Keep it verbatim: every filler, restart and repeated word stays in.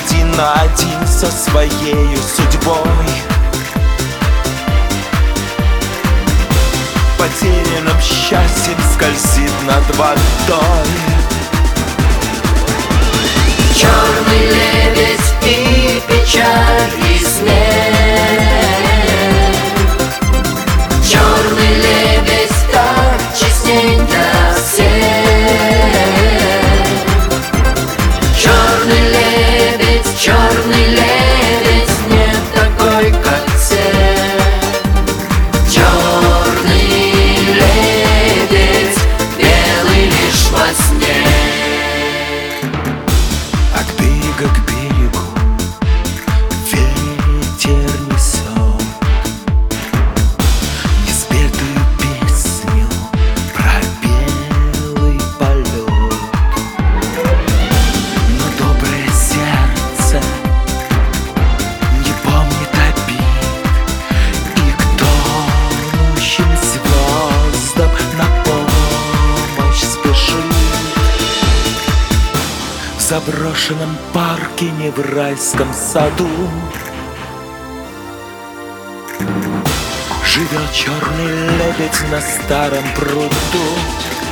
один на один со своею судьбой. Потерянным счастьем скользит над водой. Черный лебедь и печаль, и снег. Черный лебедь так частенько всех. Черный лебедь, черный лебедь, не такой, как все. Черный лебедь, белый лишь во сне. От берега к берегу ветер несет неспетую песню про белый полет. Но доброе сердце не помнит обид, и к тонущим звездам на помощь спешит. В заброшенном парке, не в райском саду, живет черный лебедь на старом пруду.